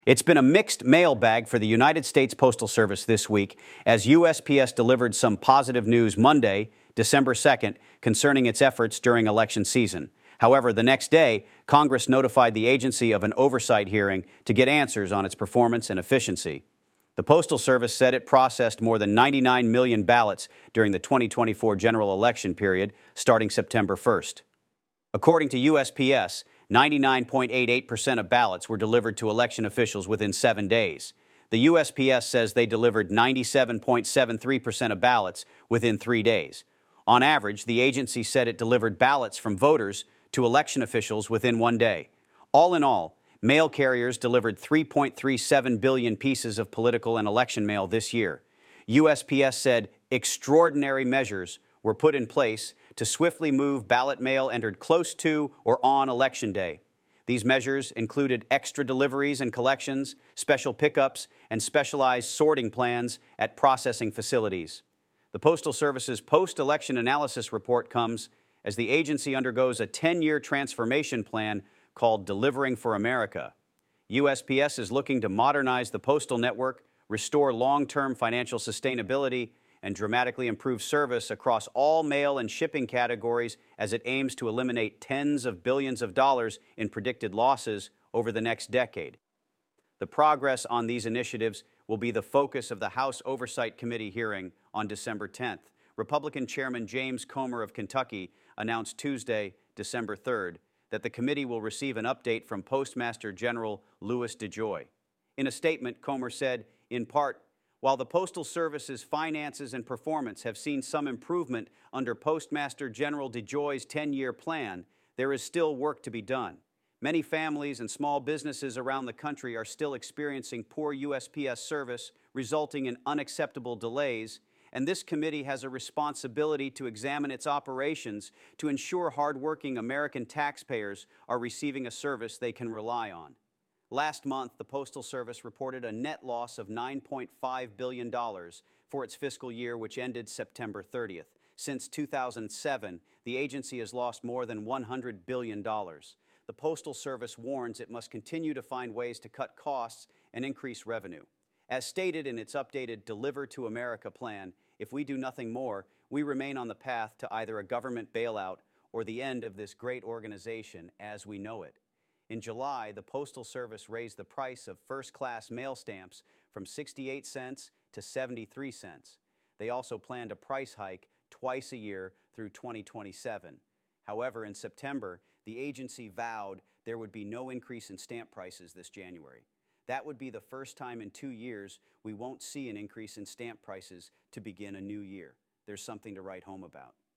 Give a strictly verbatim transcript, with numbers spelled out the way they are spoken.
It's been a mixed mail bag for the United States Postal Service this week as U S P S delivered some positive news Monday, December second, concerning its efforts during election season. However, the next day, Congress notified the agency of an oversight hearing to get answers on its performance and efficiency. The Postal Service said it processed more than ninety-nine million ballots during the twenty twenty-four general election period starting September first. According to U S P S, ninety-nine point eight eight percent of ballots were delivered to election officials within seven days. The U S P S says they delivered ninety-seven point seven three percent of ballots within three days. On average, the agency said it delivered ballots from voters to election officials within one day. All in all, mail carriers delivered three point three seven billion pieces of political and election mail this year. U S P S said extraordinary measures were put in place to swiftly move ballot mail entered close to or on Election Day. These measures included extra deliveries and collections, special pickups, and specialized sorting plans at processing facilities. The Postal Service's post-election analysis report comes as the agency undergoes a ten-year transformation plan called Delivering for America. U S P S is looking to modernize the postal network, restore long-term financial sustainability, and dramatically improve service across all mail and shipping categories as it aims to eliminate tens of billions of dollars in predicted losses over the next decade. The progress on these initiatives will be the focus of the House Oversight Committee hearing on December tenth. Republican Chairman James Comer of Kentucky announced Tuesday, December third, that the committee will receive an update from Postmaster General Louis DeJoy. In a statement, Comer said, in part, while the Postal Service's finances and performance have seen some improvement under Postmaster General DeJoy's ten-year plan, there is still work to be done. Many families and small businesses around the country are still experiencing poor U S P S service, resulting in unacceptable delays, and this committee has a responsibility to examine its operations to ensure hardworking American taxpayers are receiving a service they can rely on. Last month, the Postal Service reported a net loss of nine point five billion dollars for its fiscal year, which ended September thirtieth. Since two thousand seven, the agency has lost more than one hundred billion dollars. The Postal Service warns it must continue to find ways to cut costs and increase revenue. As stated in its updated Deliver to America plan, if we do nothing more, we remain on the path to either a government bailout or the end of this great organization as we know it. In July, the Postal Service raised the price of first-class mail stamps from sixty-eight cents to seventy-three cents. They also planned a price hike twice a year through twenty twenty-seven. However, in September, the agency vowed there would be no increase in stamp prices this January. That would be the first time in two years we won't see an increase in stamp prices to begin a new year. There's something to write home about.